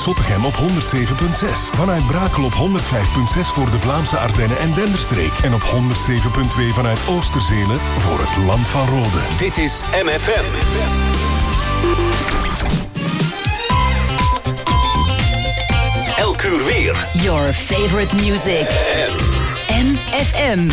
Zottegem op 107.6. Vanuit Brakel op 105.6 voor de Vlaamse Ardennen en Denderstreek. En op 107.2 vanuit Oosterzelen voor het Land van Rode. Dit is MFM. Elk uur weer. Your favorite music. MFM.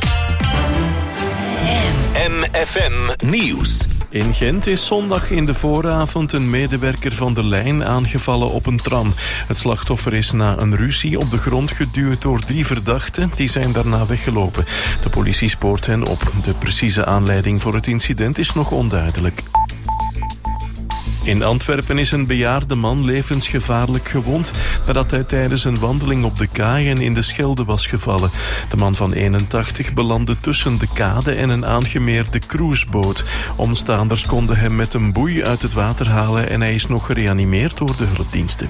MFM Nieuws. In Gent is zondag in de vooravond een medewerker van de lijn aangevallen op een tram. Het slachtoffer is na een ruzie op de grond geduwd door 3 verdachten. Die zijn daarna weggelopen. De politie spoort hen op. De precieze aanleiding voor het incident is nog onduidelijk. In Antwerpen is een bejaarde man levensgevaarlijk gewond nadat hij tijdens een wandeling op de kaaien in de Schelde was gevallen. De man van 81 belandde tussen de kade en een aangemeerde cruiseboot. Omstaanders konden hem met een boei uit het water halen en hij is nog gereanimeerd door de hulpdiensten.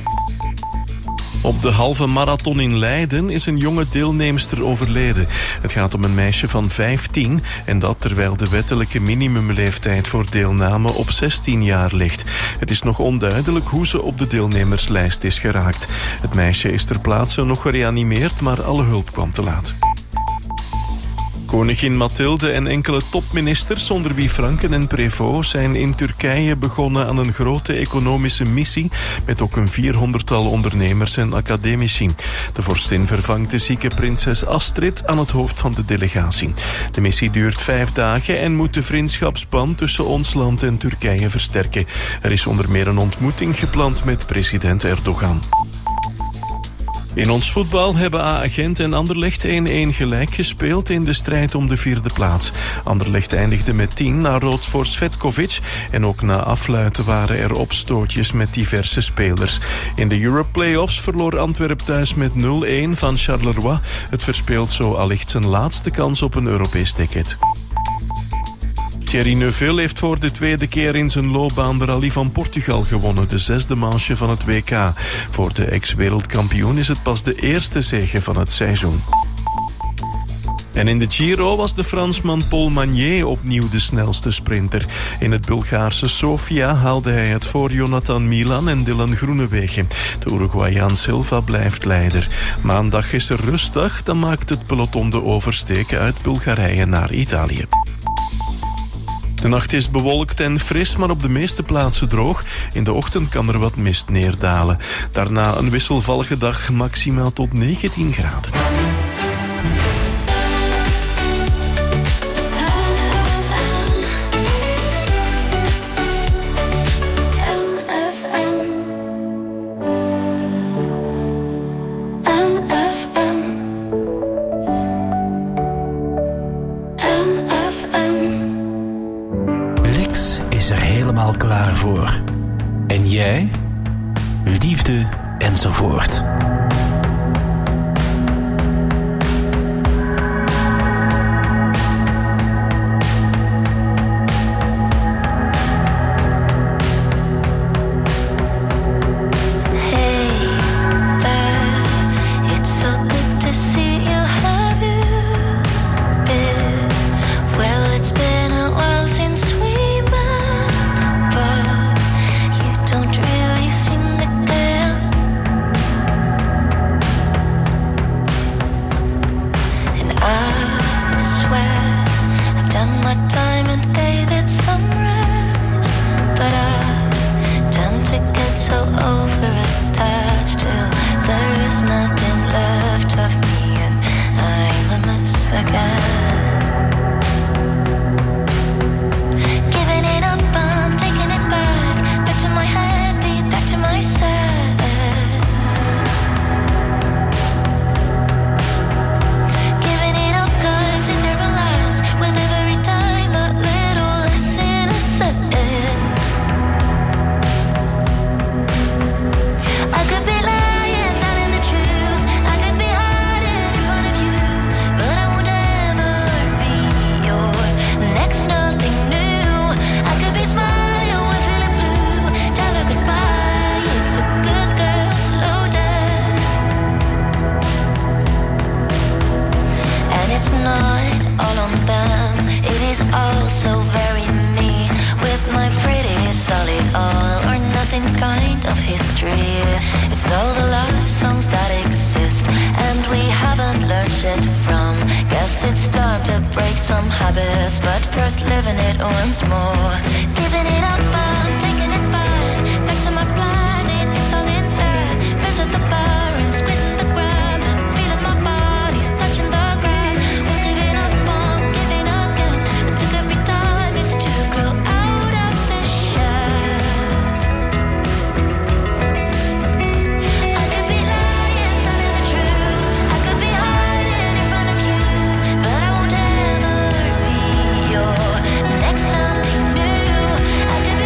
Op de halve marathon in Leiden is een jonge deelnemster overleden. Het gaat om een meisje van 15 en dat terwijl de wettelijke minimumleeftijd voor deelname op 16 jaar ligt. Het is nog onduidelijk hoe ze op de deelnemerslijst is geraakt. Het meisje is ter plaatse nog gereanimeerd, maar alle hulp kwam te laat. Koningin Mathilde en enkele topministers, onder wie Franken en Prévost, zijn in Turkije begonnen aan een grote economische missie met ook een 400-tal ondernemers en academici. De vorstin vervangt de zieke prinses Astrid aan het hoofd van de delegatie. De missie duurt 5 dagen en moet de vriendschapsband tussen ons land en Turkije versterken. Er is onder meer een ontmoeting gepland met president Erdogan. In ons voetbal hebben AA Gent en Anderlecht 1-1 gelijk gespeeld in de strijd om de 4e plaats. Anderlecht eindigde met 10 na rood voor Svetkovic en ook na afluiten waren er opstootjes met diverse spelers. In de Europe Playoffs verloor Antwerp thuis met 0-1 van Charleroi. Het verspeelt zo allicht zijn laatste kans op een Europees ticket. Thierry Neuville heeft voor de 2e keer in zijn loopbaan de Rally van Portugal gewonnen, de 6e manche van het WK. Voor de ex-wereldkampioen is het pas de eerste zege van het seizoen. En in de Giro was de Fransman Paul Magnier opnieuw de snelste sprinter. In het Bulgaarse Sofia haalde hij het voor Jonathan Milan en Dylan Groenewegen. De Uruguayaan Silva blijft leider. Maandag is er rustdag, dan maakt het peloton de oversteek uit Bulgarije naar Italië. De nacht is bewolkt en fris, maar op de meeste plaatsen droog. In de ochtend kan er wat mist neerdalen. Daarna een wisselvallige dag, maximaal tot 19 graden. Klaar voor. En jij? Liefde enzovoort. kind of history. It's all the love songs that exist, and we haven't learned shit from. Guess it's time to break some habits, but first living it once more. Giving it up, I'm taking it back. Back to my planet, it's all in there. Visit the bar and spitting the gram, and feeling my body's touching the grass. Was giving up on giving again. It took every time is to grow out of the shell. I could be lying, telling the truth. I could be hiding in front of you, but I won't ever be your next nothing new. I could be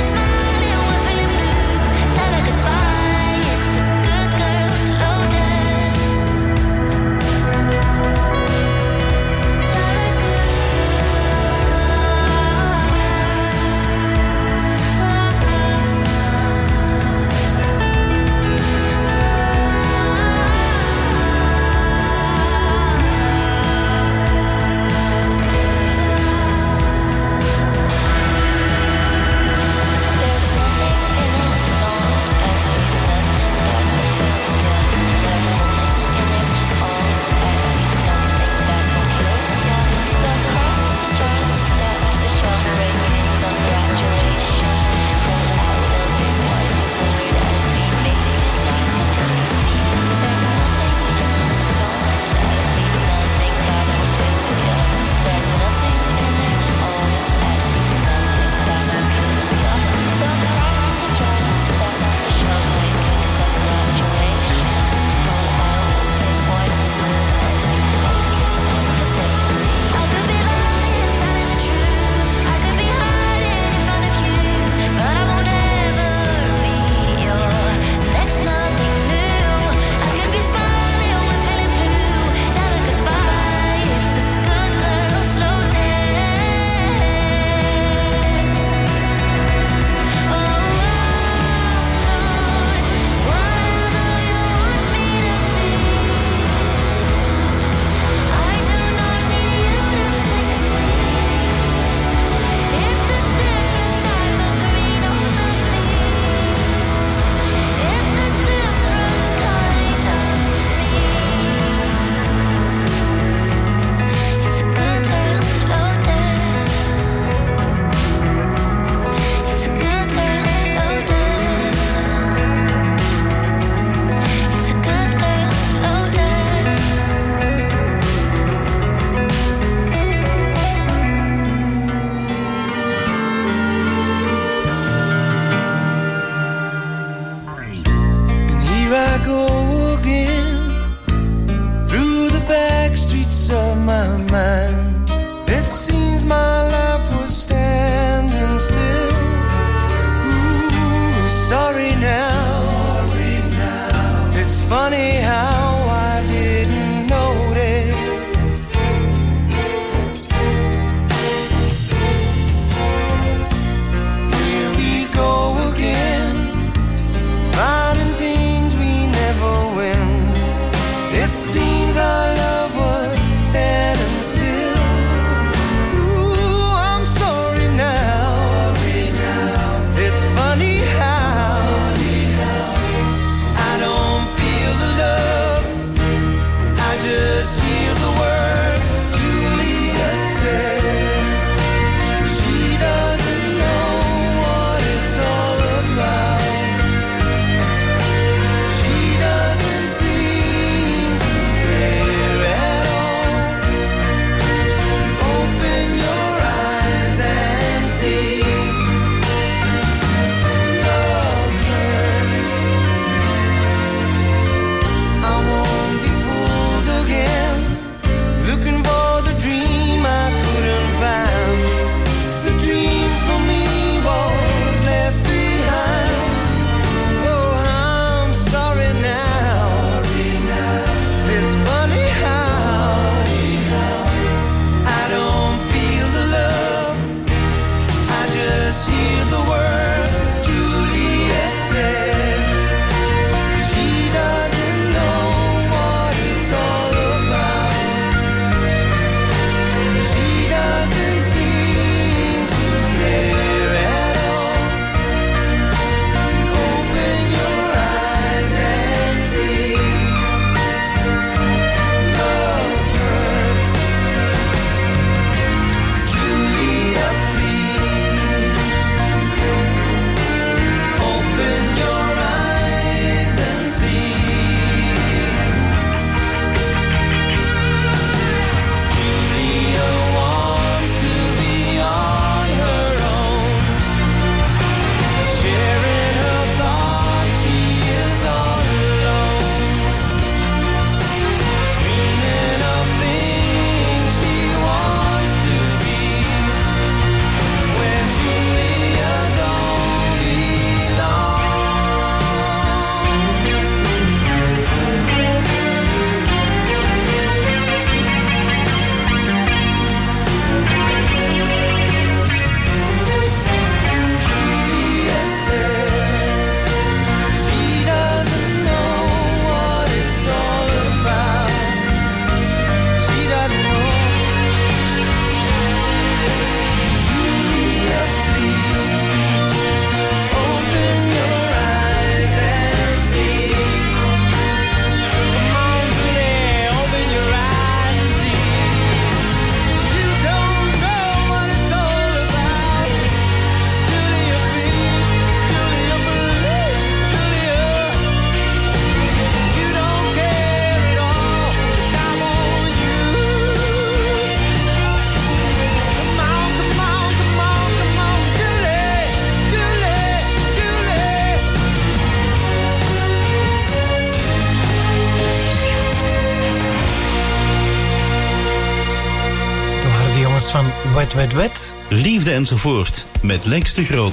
van Wet Wet Wet. Liefde enzovoort met Lex de Groot.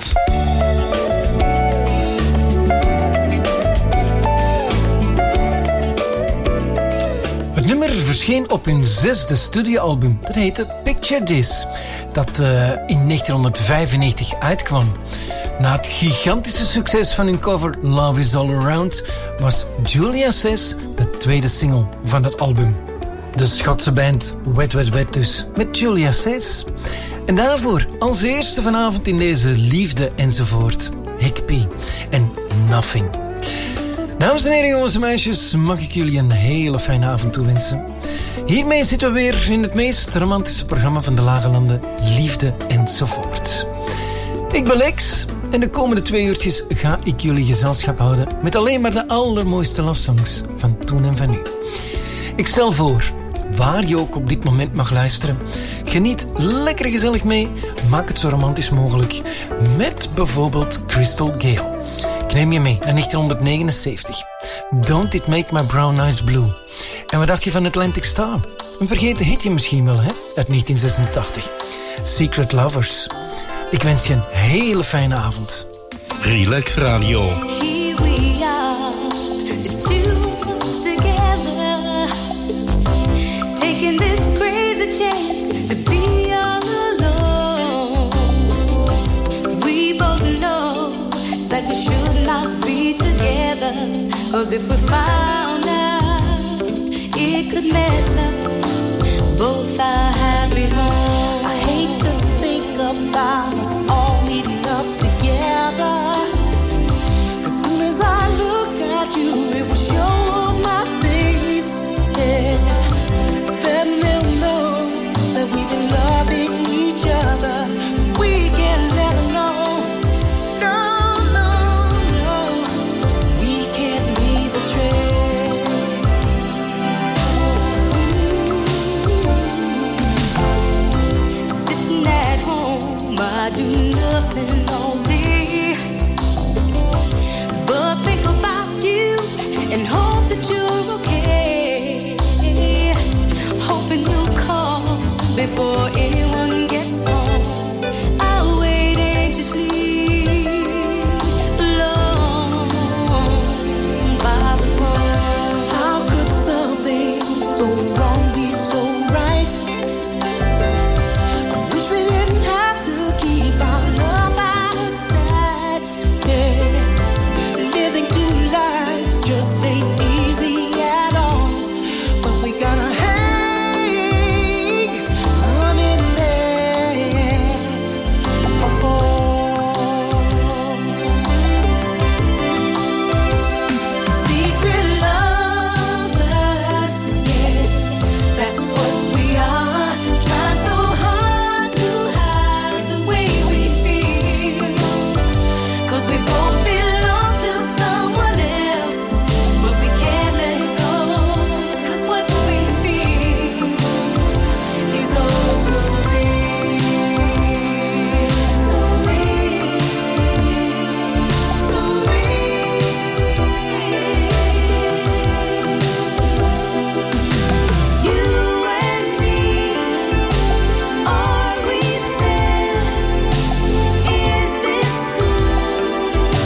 Het nummer verscheen op hun 6e studioalbum. Dat heette Picture This. Dat in 1995 uitkwam. Na het gigantische succes van hun cover Love Is All Around was Julia Says de tweede single van dat album. De Schotse band Wet Wet Wet dus, met Julia Says. En daarvoor als eerste vanavond in deze Liefde enzovoort, Hickpie en Nothing. Dames en heren, jongens en meisjes, mag ik jullie een hele fijne avond toewensen. Hiermee zitten we weer in het meest romantische programma van de Lage Landen, Liefde enzovoort. Ik ben Lex en de komende 2 uurtjes ga ik jullie gezelschap houden met alleen maar de allermooiste love songs van toen en van nu. Ik stel voor, waar je ook op dit moment mag luisteren, geniet lekker gezellig mee, maak het zo romantisch mogelijk met bijvoorbeeld Crystal Gale. Ik neem je mee naar 1979. Don't It Make My Brown Eyes Blue. En wat dacht je van Atlantic Star? Een vergeten hitje misschien wel, hè? Uit 1986. Secret Lovers. Ik wens je een hele fijne avond. Relax Radio. Here we are, the two together, taking this crazy chance to be all alone. We both know that we should not be together, 'cause if we found out, it could mess up both our happy homes. I hate to think about us all meeting up together, 'cause soon as I look at you, it will show on my face, yeah. Then they'll know that we've been loving each other. We can never know. No, no, no. We can't leave a trace. Sitting at home, I do nothing all day but think about you and hope that you're okay. Hoping you'll call before anyone gets home. I'll wait anxiously alone by the phone. How could something so wrong be so right? I wish we didn't have to keep our love out of sight. Yeah. Living 2 lives just ain't easy at all. But we gotta hang on in there or fall. Secret lovers, yeah, that's what we are. Trying so hard to hide the way we feel, 'cause we both belong to someone else, but we can't let go, 'cause what we feel is oh so real, so real, so real. You and me, all we feel is this good.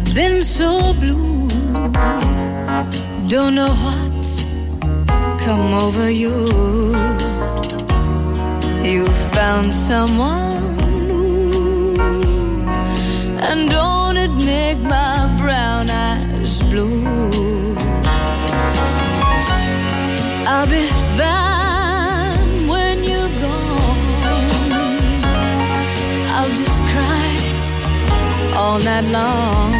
been so blue. Don't know what's come over you. You found someone new, and don't it make my brown eyes blue? I'll be fine when you're gone. I'll just cry all night long.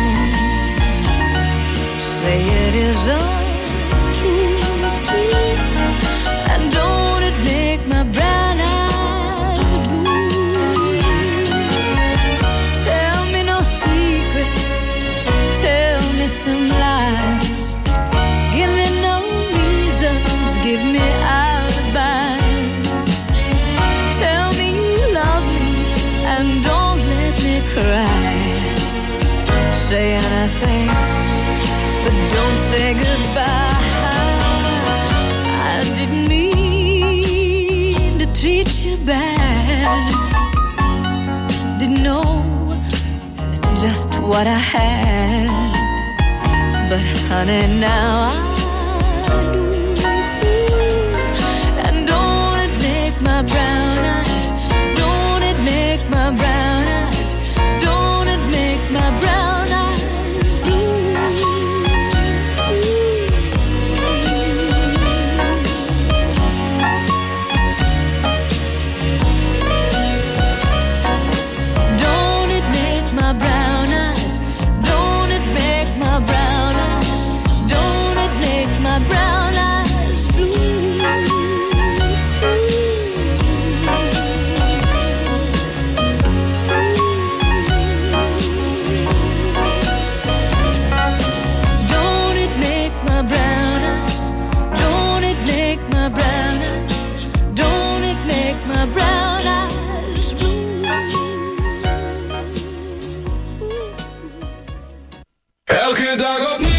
Say it is untrue, and don't it make my brown eyes blue? Tell me no secrets, tell me some lies. Give me no reasons, give me alibis. Tell me you love me and don't let me cry. Say anything, but don't say goodbye. I didn't mean to treat you bad. Didn't know just what I had, but honey, now I do. And don't it make my brown eyes, don't it make my brown eyes, don't it make my brown eyes blue? Don't it make my brown eyes, don't it make my brown eyes, don't it make my brown eyes blue? Don't it make my brown eyes, don't it make my brown eyes, don't it make my brown eyes blue? Elke dag opnieuw.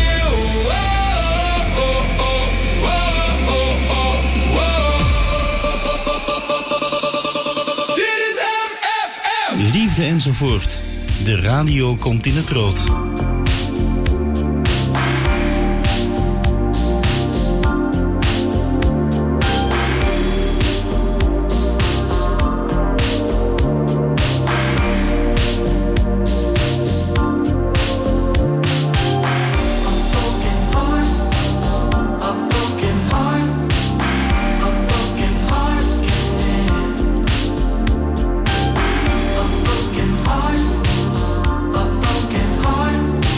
Dit is MFM. Liefde enzovoort. De radio komt in het rood. A broken heart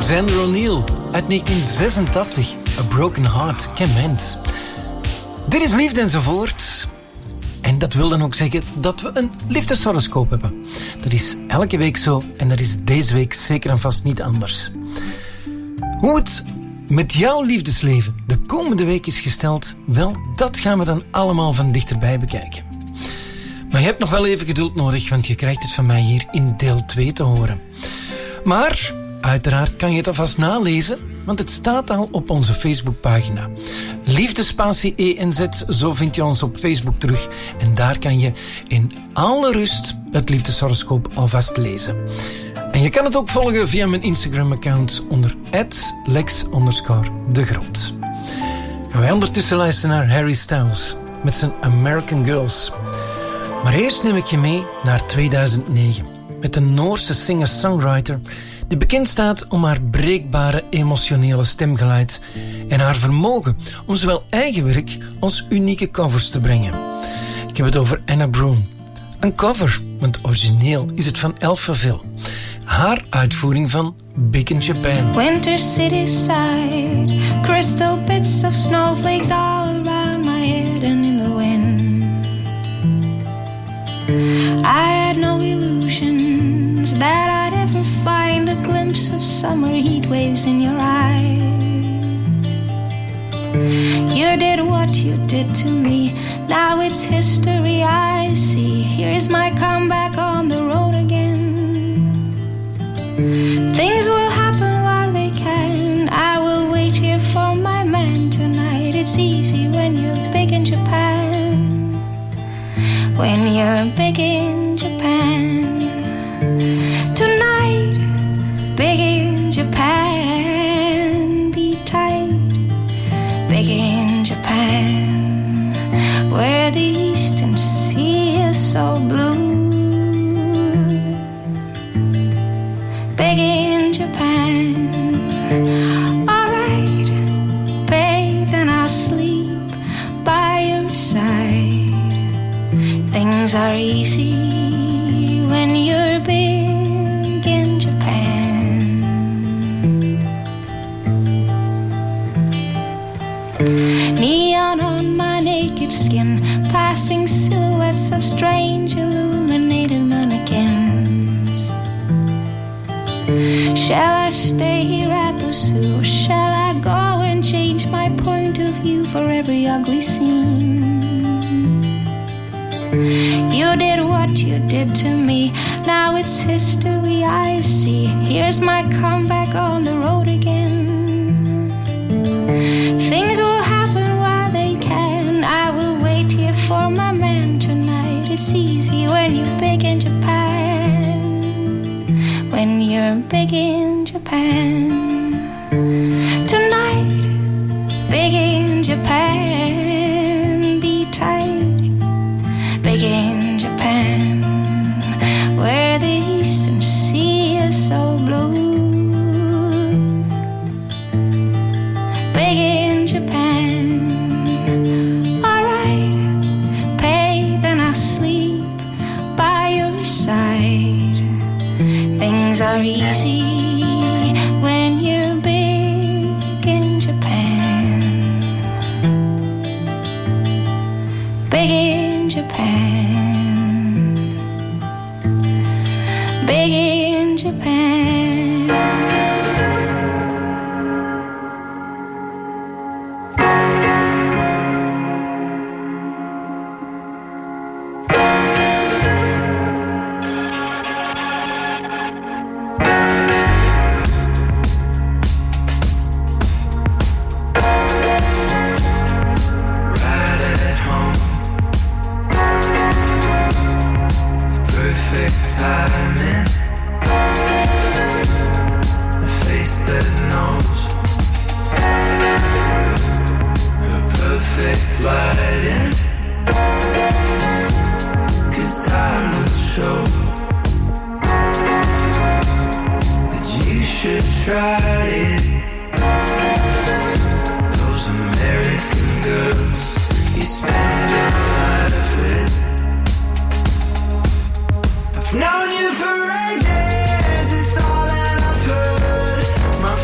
Alexander O'Neal uit 1986. A Broken Heart Can Mend. Dit is Liefde enzovoort. En dat wil dan ook zeggen dat we een liefdeshoroscoop hebben. Dat is elke week zo en dat is deze week zeker en vast niet anders. Hoe het met jouw liefdesleven de komende week is gesteld, wel, dat gaan we dan allemaal van dichterbij bekijken. Maar je hebt nog wel even geduld nodig, want je krijgt het van mij hier in deel 2 te horen. Maar uiteraard kan je het alvast nalezen, want het staat al op onze Facebookpagina. Liefdespatie ENZ, zo vind je ons op Facebook terug. En daar kan je in alle rust het liefdeshoroscoop alvast lezen. En je kan het ook volgen via mijn Instagram-account onder @lex_degroot. Gaan wij ondertussen luisteren naar Harry Styles met zijn American Girls. Maar eerst neem ik je mee naar 2009 met een Noorse singer-songwriter die bekend staat om haar breekbare emotionele stemgeluid en haar vermogen om zowel eigen werk als unieke covers te brengen. Ik heb het over Anna Broom. Een cover, want origineel is het van Alphaville. Haar uitvoering van Big in Japan. Winter city side, crystal bits of snowflakes all around my head and in the wind. I had no illusions that I'd ever find a glimpse of summer heat waves in your eyes. You did what you did to me, now it's history I see. Here's my comeback on the road again. Things will happen while they can. I will wait here for my man tonight. It's easy when you're big in Japan. When you're big in Japan. Tonight, big in Japan. Be tight, big in Japan. Where the eastern sea is so blue. Big in Japan. Alright, babe, then I'll sleep by your side. Things are easy when you're big in Japan. Neon on my naked skin, passing silhouettes of strange illuminated mannequins. Shall I stay here at the zoo, or shall I go and change my point of view for every ugly scene? You did what you did to me, now it's history I see. Here's my comeback on the road again. Things will happen while they can. I will wait here for my man tonight. It's easy when you're big in Japan. When you're big in Japan. Tonight, big in Japan. Be tight, big in Japan. Where the eastern sea is so blue. Big in Japan. Alright, pay, then I'll sleep by your side. Things are easy when you're big in Japan. Big in Japan. Big in Japan. Known you for ages, it's all that I've heard. My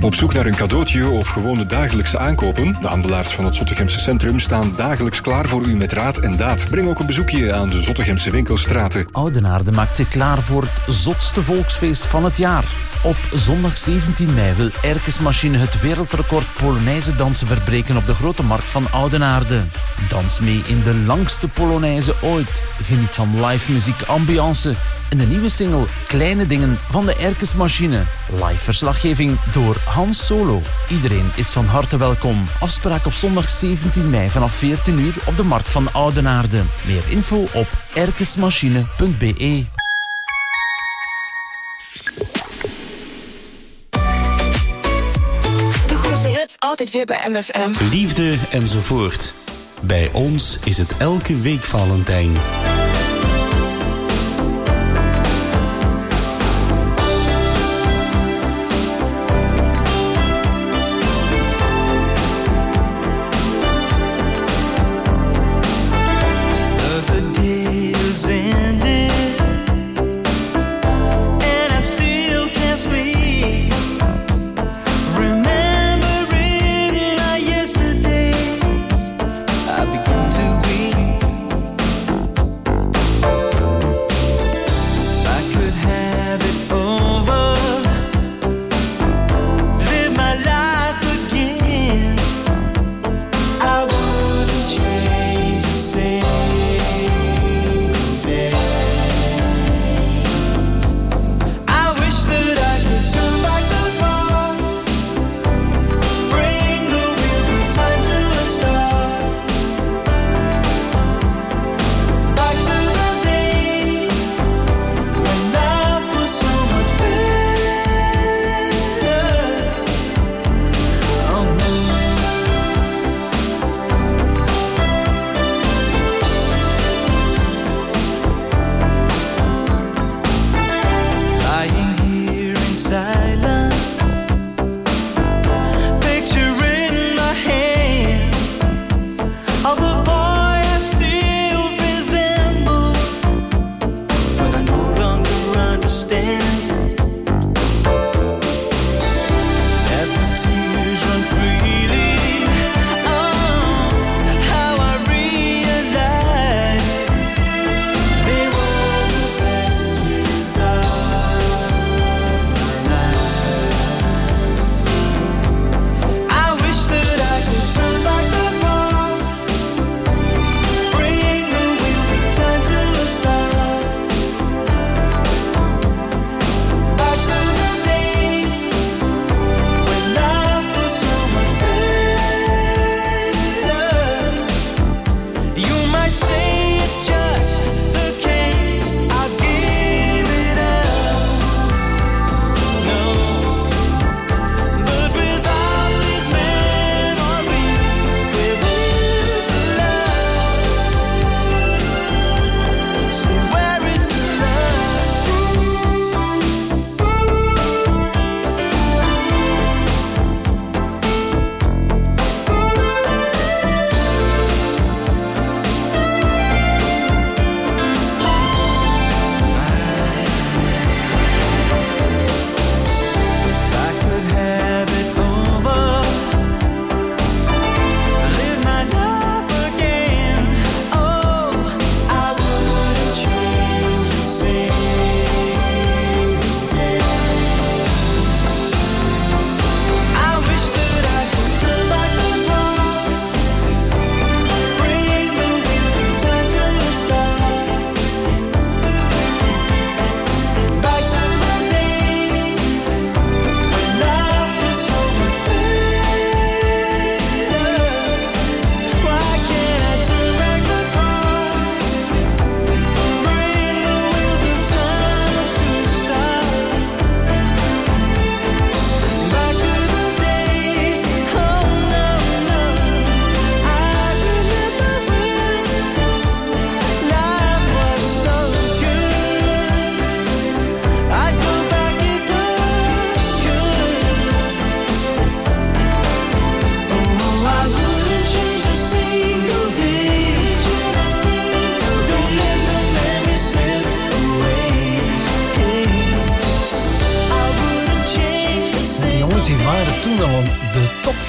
Op zoek naar een cadeautje of gewone dagelijkse aankopen? De handelaars van het Zottegemse Centrum staan dagelijks klaar voor u met raad en daad. Breng ook een bezoekje aan de Zottegemse winkelstraten. Oudenaarde maakt zich klaar voor het zotste volksfeest van het jaar. Op zondag 17 mei wil Erkes Machine het wereldrecord Polonaise dansen verbreken op de Grote Markt van Oudenaarde. Dans mee in de langste Polonaise ooit. Geniet van live muziek, ambiance en de nieuwe single Kleine Dingen van de Erkes Machine. Live verslaggeving door Hans Solo. Iedereen is van harte welkom. Afspraak op zondag 17 mei vanaf 14 uur op de Markt van Oudenaarde. Meer info op erkesmachine.be. Altijd weer bij MFM. Liefde enzovoort. Bij ons is het elke week Valentijn.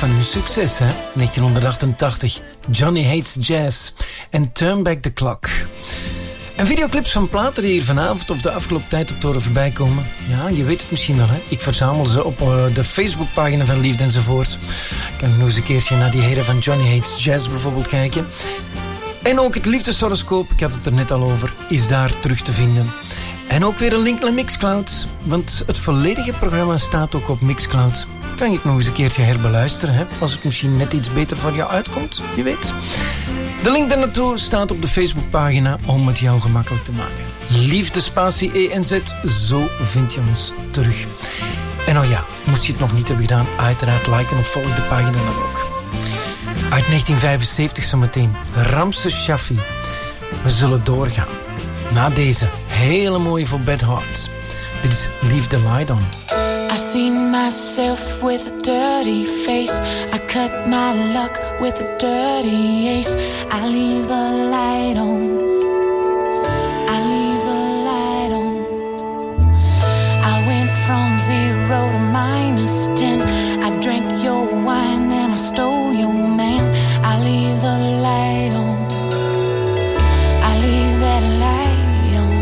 van hun succes, hè? 1988. Johnny Hates Jazz en Turn Back the Clock. En videoclips van platen die hier vanavond of de afgelopen tijd op toren voorbij komen. Ja, je weet het misschien wel, hè? Ik verzamel ze op de Facebookpagina van Liefde enzovoort. Kan je nog eens een keertje naar die heren van Johnny Hates Jazz bijvoorbeeld kijken. En ook het liefdeshoroscoop, ik had het er net al over, is daar terug te vinden. En ook weer een link naar Mixcloud, want het volledige programma staat ook op Mixcloud. Kan je het nog eens een keertje herbeluisteren, hè? Als het misschien net iets beter voor jou uitkomt, je weet. De link daarnaartoe staat op de Facebookpagina om het jou gemakkelijk te maken. Liefdespatie ENZ, zo vind je ons terug. En oh ja, moest je het nog niet hebben gedaan, uiteraard liken of volg de pagina dan ook. Uit 1975 zometeen, Ramses Shaffi. We zullen doorgaan. Na deze hele mooie voor Bad Hearts. Dit is Leave the Light On. I've seen myself with a dirty face. I cut my luck with a dirty ace. I leave the light on. I leave the light on. I went from 0 to -10. I drank your wine and I stole your man. I leave the light on. I leave that light on.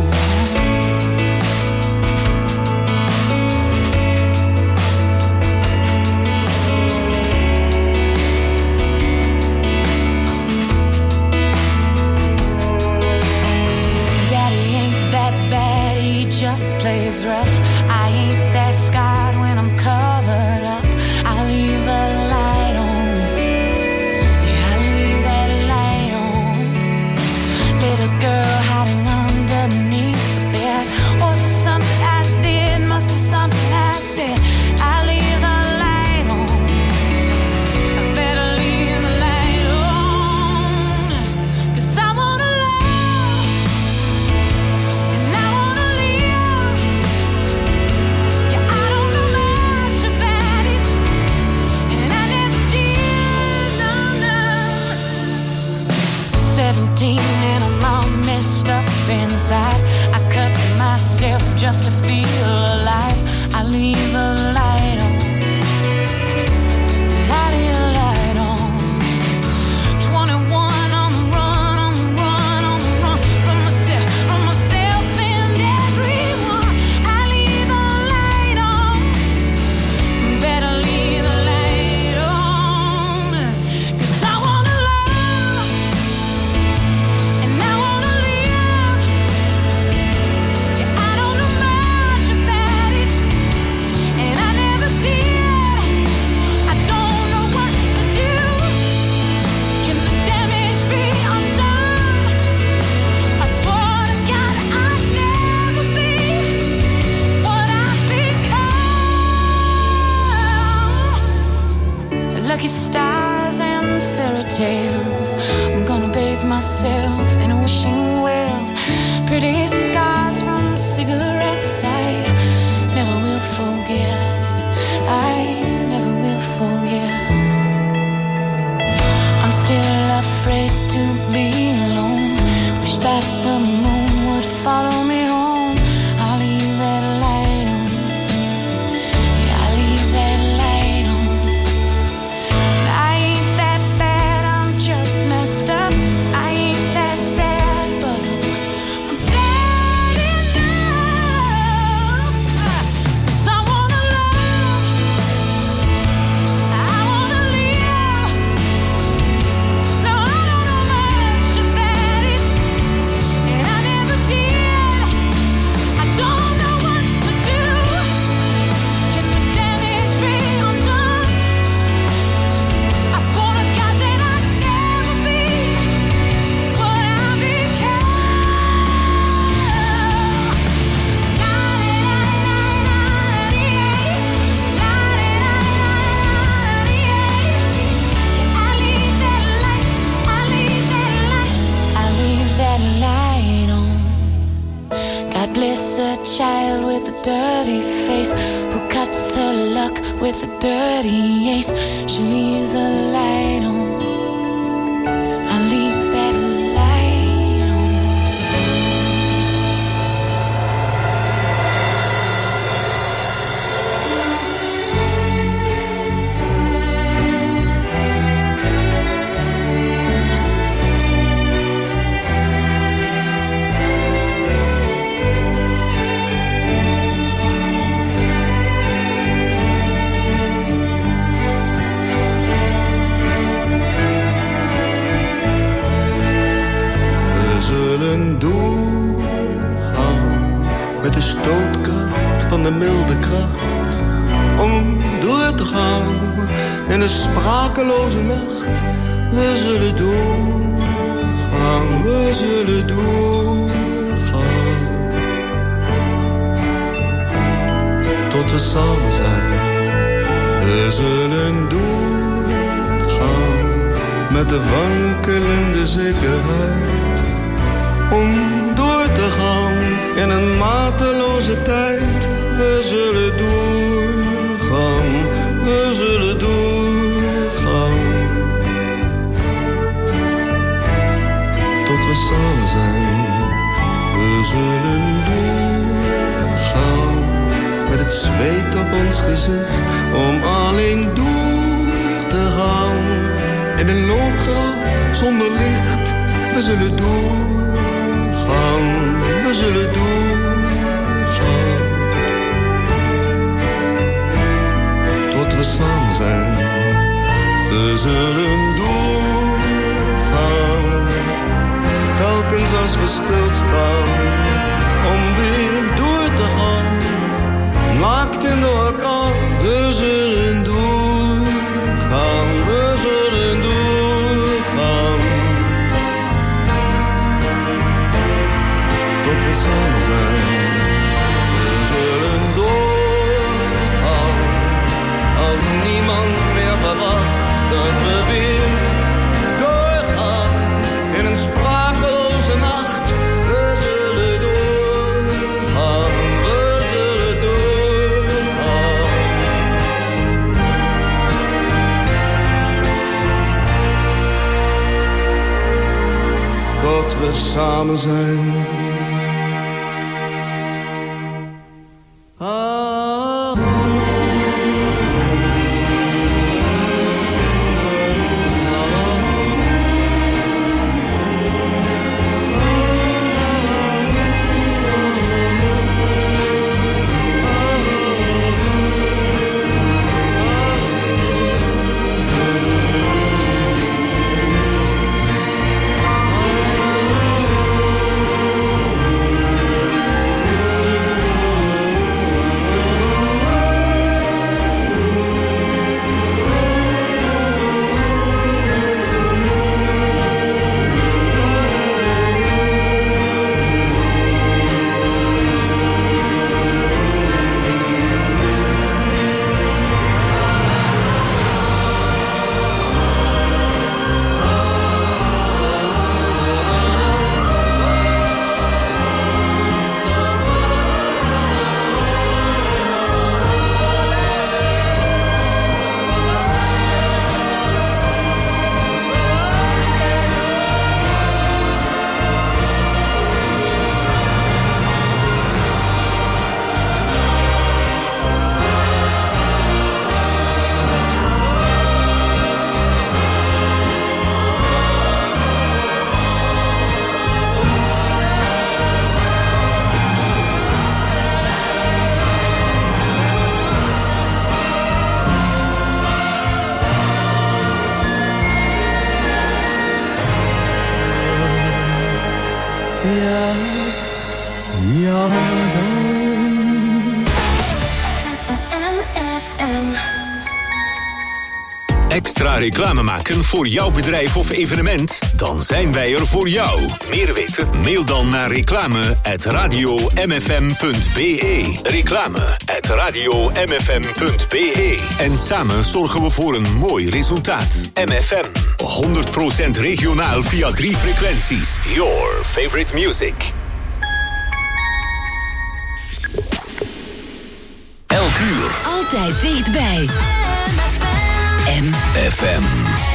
Daddy ain't that bad, he just plays rough. I ain't that scarred when I'm covered up. I leave the light on. Yeah, I leave that light on. Little girl hiding underneath the bed. Was it something I did? Must be something I said. I leave the light on. I better leave the light on. 'Cause I wanna love and I wanna live. Yeah, I don't know much about it, and I never did, no. 17 and I'm all messed up inside. I cut myself just to feel alive. I leave the light on. I leave the light on. 21 on the run, on the run, on the run. From myself and everyone. I leave the light on. Better leave the light on. 'Cause I wanna love and I wanna live. Yeah, I don't know much about it, and I never did. I don't know what to do. Can the damage be undone? I swore to God I'd never be what I've become. Lucky stars and fairy tales. I'm gonna bathe myself in a wishing well. Pretty scars from cigarettes I never will forget. I never will forget. I'm still afraid to be alone. Wish that the moon would follow me home. I'll leave that light on. Yeah, I'll leave that light on. I ain't that bad, I'm just messed up. I ain't that sad, but I'm sad enough. 'Cause I wanna love, I wanna live. No, I don't know much about it, and I never did. I don't know what to do. Can the damage be undone? I swore to God that I'd never be what I become. I leave that light on. God bless a child with a dirty face who cuts her luck with a dirty ace. She leaves the light on. I leave that light on. met de stootkracht van de milde kracht. Om door te gaan in de sprakeloze nacht. We zullen doorgaan, we zullen doorgaan. Tot we samen zijn. We zullen doorgaan met de wankelende zekerheid. Om door te gaan in een mateloze tijd. We zullen doorgaan, we zullen doorgaan. Tot we samen zijn. We zullen doorgaan met het zweet op ons gezicht. Om alleen door te gaan in een loopgraaf zonder licht. We zullen doorgaan, we zullen doorgaan. Tot we samen zijn. We zullen doorgaan. Telkens als we stilstaan. Om weer door te gaan. Naakt in de orkaan. We zullen doorgaan. We zullen doorgaan. Tot we samen zijn. We zullen doorgaan. Als niemand meer verwacht dat we weer doorgaan. In een sprakeloze nacht. We zullen doorgaan. We zullen doorgaan. Tot we samen zijn. Extra reclame maken voor jouw bedrijf of evenement? Dan zijn wij er voor jou. Meer weten? Mail dan naar reclame@radiomfm.be. Reclame@radiomfm.be. En samen zorgen we voor een mooi resultaat. MFM. 100% regionaal via 3 frequenties. Your favorite music. Elk uur. Altijd dichtbij. MFM.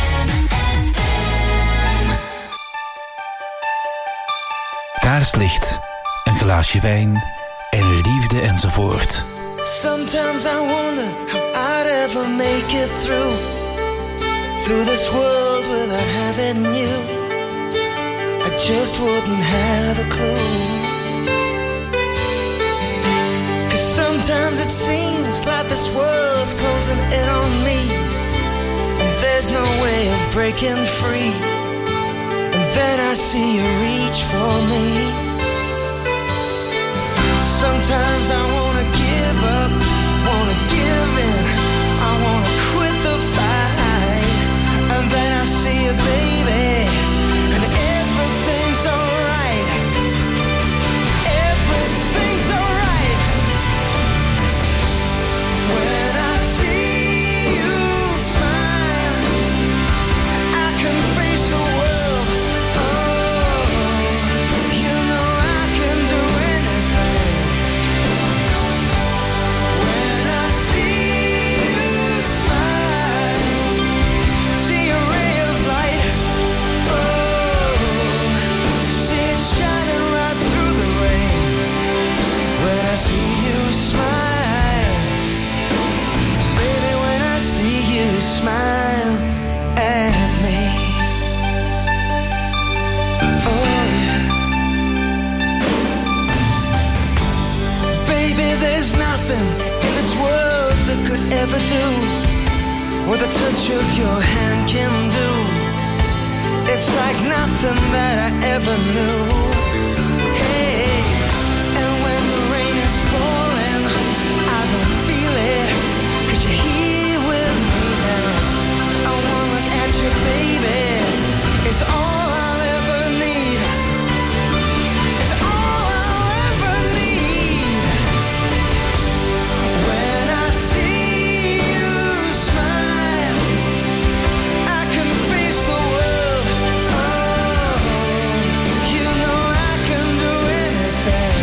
Kaarslicht, een glaasje wijn en liefde enzovoort. Sometimes I wonder how I'd ever make it through this world without having you. I just wouldn't have a clue. 'Cause sometimes it seems like this world's closing in on me. There's no way of breaking free. And then I see you reach for me. Sometimes nothing in this world that could ever do what the touch of your hand can do. It's like nothing that I ever knew. Hey, and when the rain is falling, I don't feel it, 'cause you're here with me now. I wanna look at you, baby. It's all I'll ever need. It's all I'll ever need. When I see you smile, I can face the world. Oh, you know I can do anything.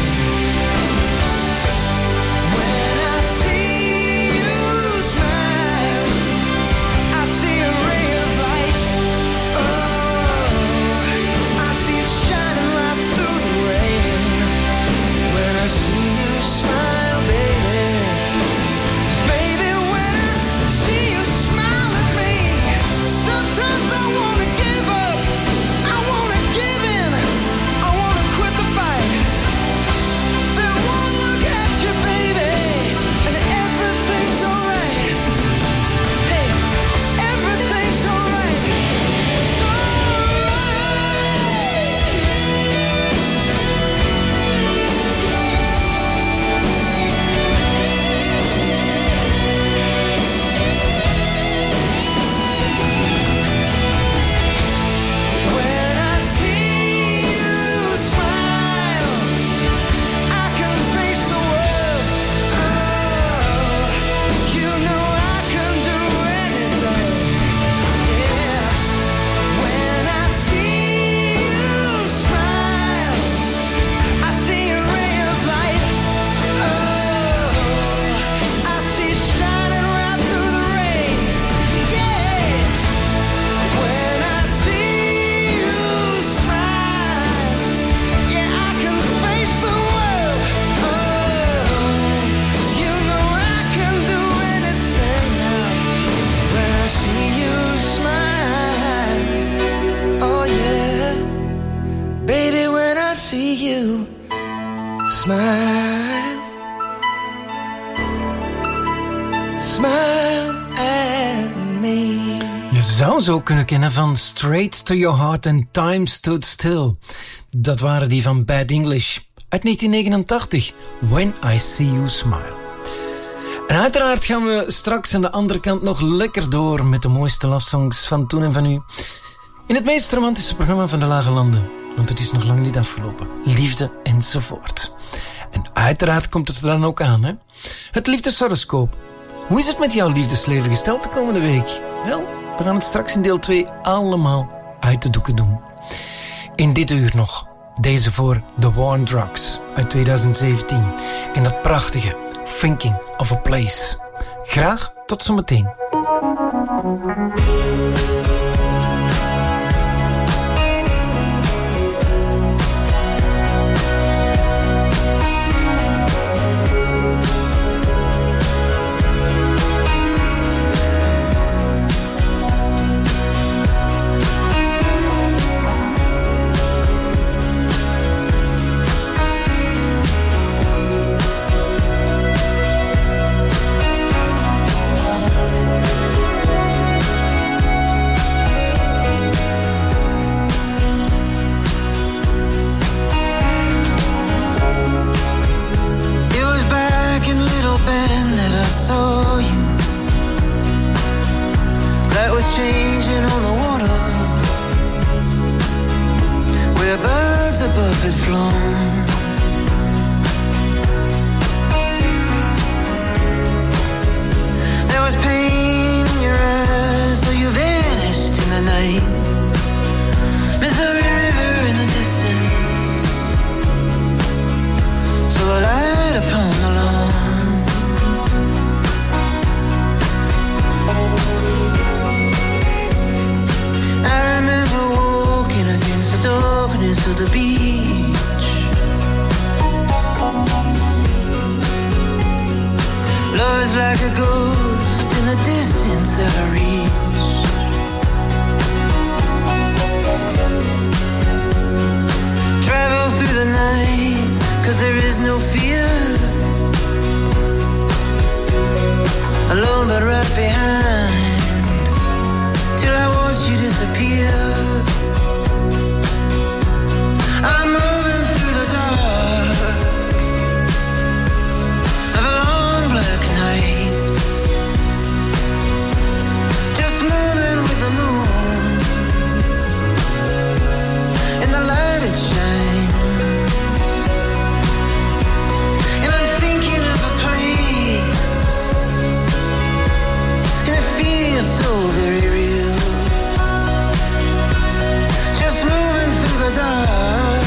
When I see you smile, I see a ray of light. Oh, I see it shining right through the rain. When I see you smile, baby. Baby, when I see you smile at me, sometimes I wanna give up, I wanna give in, I wanna quit the fight. Then one look at you, baby, and everything's alright. Hey, everything's alright. It's when I see you smile, I can face the world. Oh, you know I can do anything. Yeah, when I see you smile, I see a ray of light. Oh, I see it shining right through the rain. Yeah, when I see you smile, yeah, I can face the world. Oh, you know I can do anything now. When I see you smile, oh yeah, baby, when I see you smile, smile at me. Je zou zo kunnen kennen van Straight to Your Heart en Time Stood Still. Dat waren die van Bad English uit 1989, When I See You Smile. En uiteraard gaan we straks aan de andere kant nog lekker door met de mooiste love songs van toen en van nu. In het meest romantische programma van de Lage Landen. Want het is nog lang niet afgelopen. Liefde enzovoort. En uiteraard komt het er dan ook aan, hè? Het liefdeshoroscoop. Hoe is het met jouw liefdesleven gesteld de komende week? Wel, we gaan het straks in deel 2 allemaal uit de doeken doen. In dit uur nog. Deze voor The War on Drugs uit 2017. En dat prachtige Thinking of a Place. Graag tot zometeen. Changing on the water, where birds above had flown. There was pain in your eyes, though you vanished in the night. Missouri River in the distance, so I light upon the lawn. I remember walking against the darkness of the beach. Love is like a ghost in the distance out of reach. Travel through the night, 'cause there is no fear. alone but right behind, till I watch you disappear. I'm moving through the dark of a long black night, just moving with the moon and the light it shines. And I'm thinking of a place, and it feels so very real, just moving through the dark.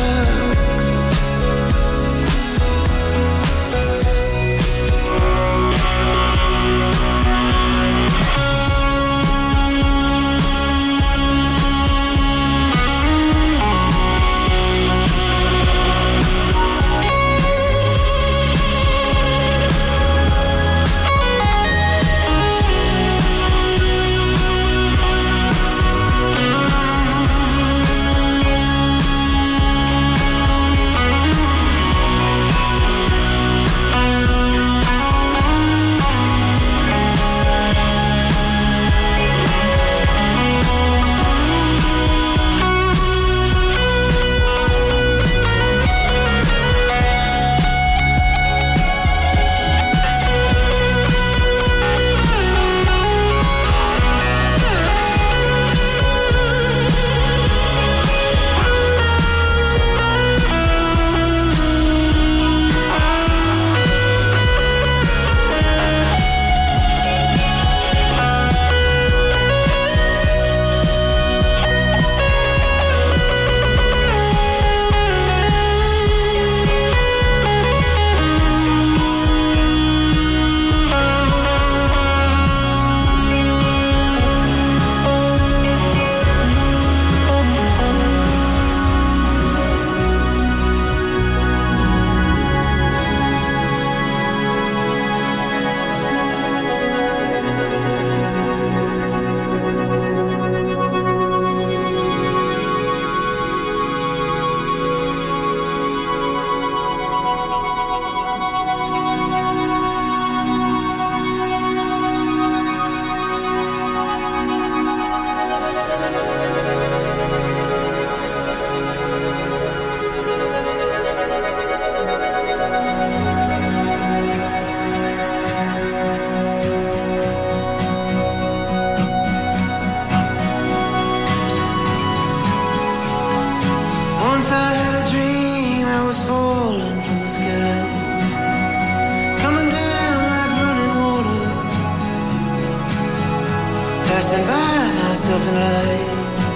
Passing by myself in light,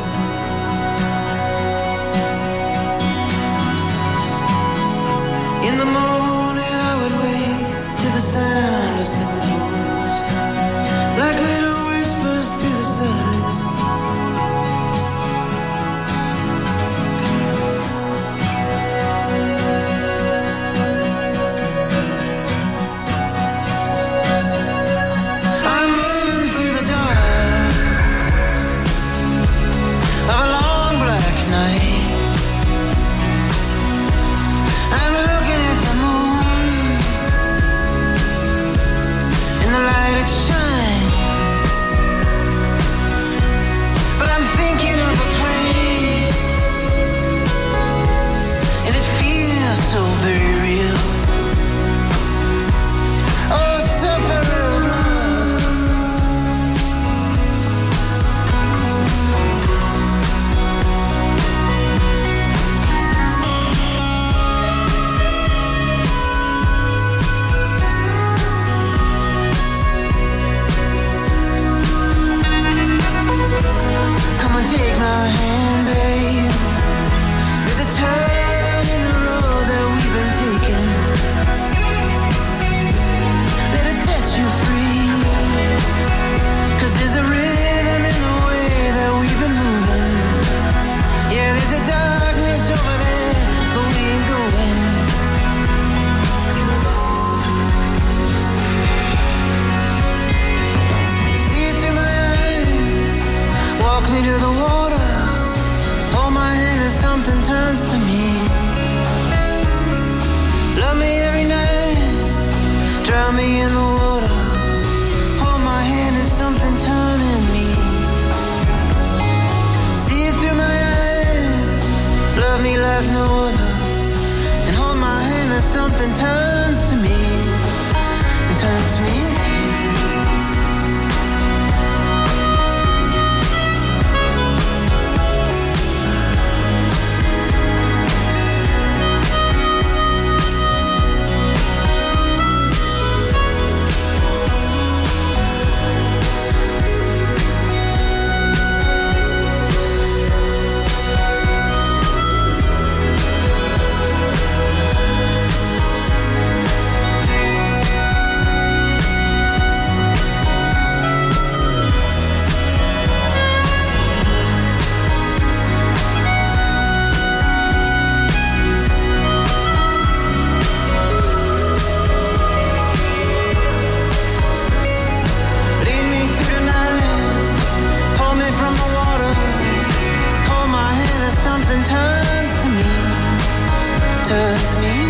in the morning I would wake to the sound of someone's voice, like little whispers through the silence. I'm looking at the moon like no other, and hold my hand as something turns to me and turns me into you. Turns me